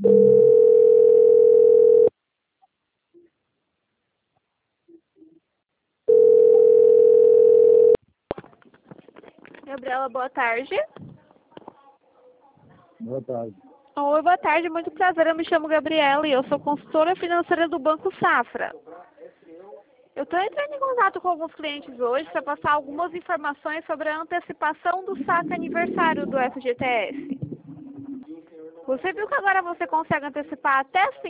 Gabriela, boa tarde. Boa tarde. Oi, boa tarde, muito prazer. Eu me chamo Gabriela e eu sou consultora financeira do Banco Safra. Eu estou entrando em contato com alguns clientes hoje para passar algumas informações sobre a antecipação do saque aniversário do FGTS. Você viu que agora você consegue antecipar até